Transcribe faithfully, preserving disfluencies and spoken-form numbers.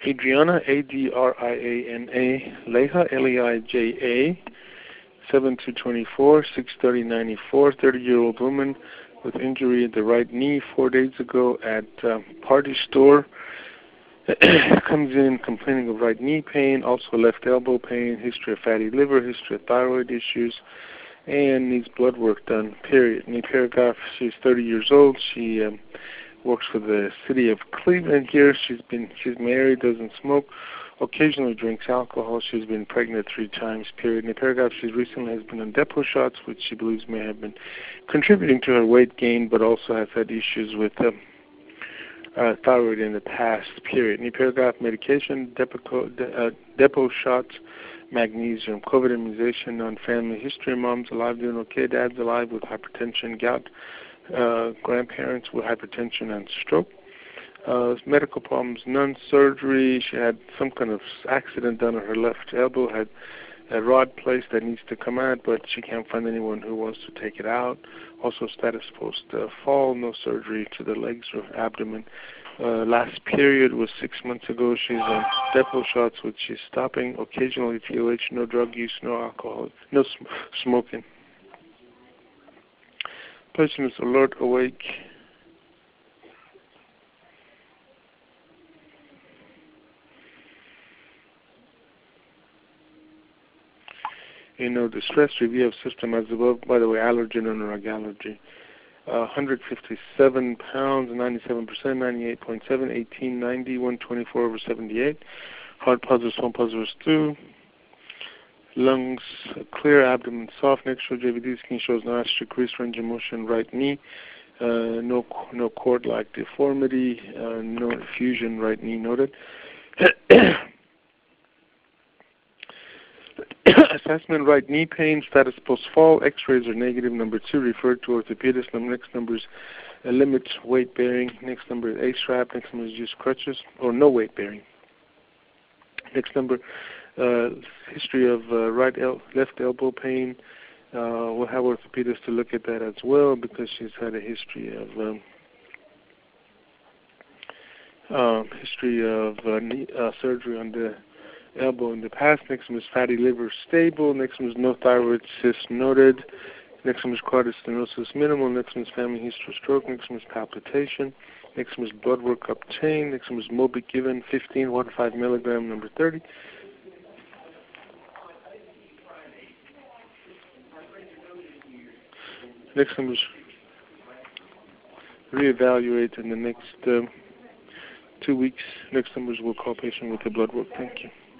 Adriana, A D R I A N A, Leija, L E I J A, seven two twenty-four, six thirty ninety-four, thirty-year-old woman with injury at the right knee four days ago at um, Party Store. Comes in complaining of right knee pain, also left elbow pain, history of fatty liver, history of thyroid issues, and needs blood work done, period. Knee paragraph, she's thirty years old. She um, works for the city of Cleveland here. She's been she's married, doesn't smoke, occasionally drinks alcohol. She's been pregnant three times, period. In the paragraph, she recently has been on depot shots, which she believes may have been contributing to her weight gain, but also has had issues with um, uh, thyroid in the past, period. In the paragraph, medication, depot, de, uh, depot shots, magnesium, COVID immunization, non-family history, mom's alive, doing okay, dad's alive with hypertension, gout, uh, grandparents with hypertension and stroke. Uh, medical problems, none. Surgery, she had some kind of accident done on her left elbow, had a rod placed that needs to come out, but she can't find anyone who wants to take it out. Also status post uh, fall, no surgery to the legs or abdomen. Uh, last period was six months ago. She's on depot shots, which she's stopping. Occasionally T O H, no drug use, no alcohol, no sm- smoking. Patient is alert, awake. In no distress, review of system as above. By the way, allergen and drug allergy. Uh, one hundred fifty-seven pounds, ninety-seven percent, ninety-eight point seven, eighteen ninety, one twenty-four over seventy-eight. Heart positive, swollen positive two. Lungs clear, abdomen soft. Next show J V D skin shows no asterisk, crease, range of motion, right knee. Uh, no no cord-like deformity, uh, no effusion, right knee noted. Assessment, right knee pain, status post-fall, x-rays are negative. Number two, referred to orthopedist. Next number is uh, limit weight bearing. Next number is A-strap. Next number is use crutches or no weight bearing. Next number, uh, history of uh, right el- left elbow pain. Uh, we'll have orthopedist to look at that as well because she's had a history of um, uh, history of uh, knee, uh, surgery on the elbow in the past. Next one is fatty liver stable. Next one is no thyroid cyst noted. Next one is cardiac stenosis minimal. Next one is family history of stroke. Next one is palpitation. Next one is blood work obtained. Next one is Mobic given fifteen, one to five milligram, number thirty. Next one is reevaluate in the next um, two weeks. Next numbers will call patient with the blood work. Thank you.